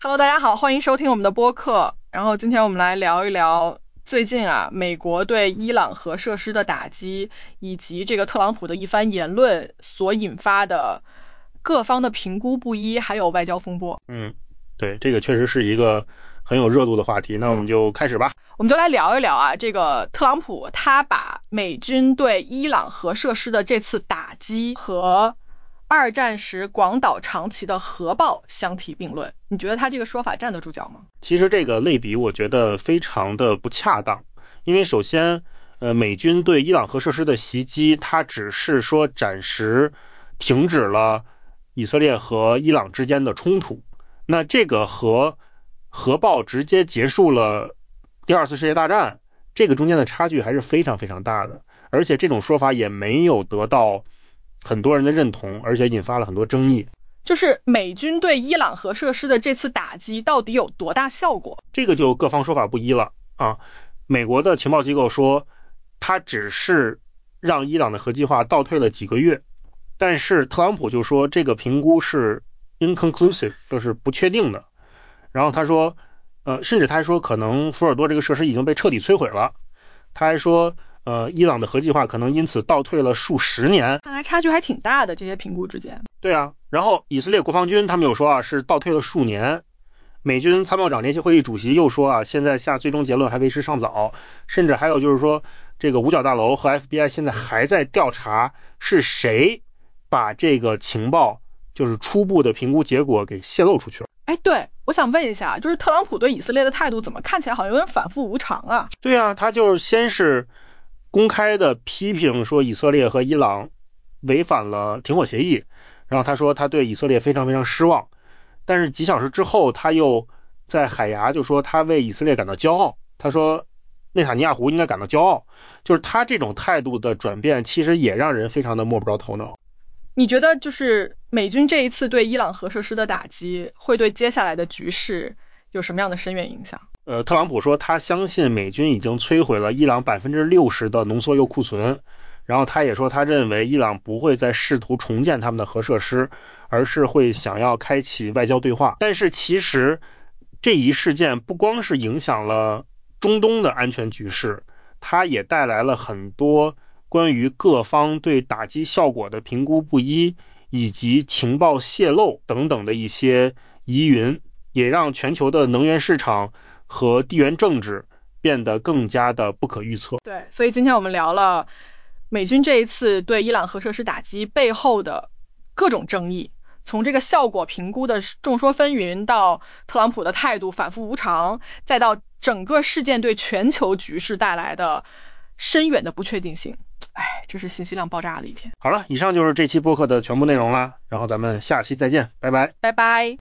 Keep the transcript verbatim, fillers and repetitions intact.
Hello， 大家好，欢迎收听我们的播客。然后今天我们来聊一聊最近啊，美国对伊朗核设施的打击，以及这个特朗普的一番言论所引发的各方的评估不一，还有外交风波。 嗯，对，这个确实是一个很有热度的话题。那我们就开始吧。 我们就来聊一聊啊，这个特朗普他把美军对伊朗核设施的这次打击和二战时广岛、长崎的核爆相提并论，你觉得他这个说法站得住脚吗？ 其实这个类比我觉得非常的不恰当，因为首先呃，美军对伊朗核设施的袭击，它只是说暂时停止了以色列和伊朗之间的冲突，那这个和核爆直接结束了第二次世界大战，这个中间的差距还是非常非常大的，而且这种说法也没有得到很多人的认同，而且引发了很多争议。 就是美军对伊朗核设施的这次打击到底有多大效果？ 这个就各方说法不一了啊。美国的情报机构说，它只是让伊朗的核计划倒退了几个月，但是特朗普就说这个评估是 inconclusive， 就是不确定的。然后他说，呃，甚至他还说可能福尔多这个设施已经被彻底摧毁了。他还说，呃，伊朗的核计划可能因此倒退了数十年。 看来差距还挺大的，这些评估之间。 对啊，然后以色列国防军他们有说啊，是倒退了数年。美军参谋长联席会议主席又说啊，现在下最终结论还为时尚早。甚至还有就是说，这个五角大楼和 F B I 现在还在调查是谁把这个情报，就是初步的评估结果给泄露出去了。 哎，对，我想问一下，就是特朗普对以色列的态度怎么看起来好像有点反复无常啊？ 对啊，他就是先是公开的批评说以色列和伊朗违反了停火协议，然后他说他对以色列非常非常失望，但是几小时之后他又在海牙就说他为以色列感到骄傲，他说内塔尼亚胡应该感到骄傲，就是他这种态度的转变其实也让人非常的摸不着头脑。 你觉得就是美军这一次对伊朗核设施的打击会对接下来的局势有什么样的深远影响？ 呃，特朗普说他相信美军已经摧毁了伊朗 百分之六十 的浓缩铀库存，然后他也说他认为伊朗不会再试图重建他们的核设施，而是会想要开启外交对话。但是其实这一事件不光是影响了中东的安全局势，它也带来了很多关于各方对打击效果的评估不一，以及情报泄露等等的一些疑云，也让全球的能源市场和地缘政治变得更加的不可预测。 对，所以今天我们聊了美军这一次对伊朗核设施打击背后的各种争议，从这个效果评估的众说纷纭，到特朗普的态度反复无常，再到整个事件对全球局势带来的深远的不确定性。哎，这是信息量爆炸的一天。 好了，以上就是这期播客的全部内容啦，然后咱们下期再见，拜拜， 拜拜。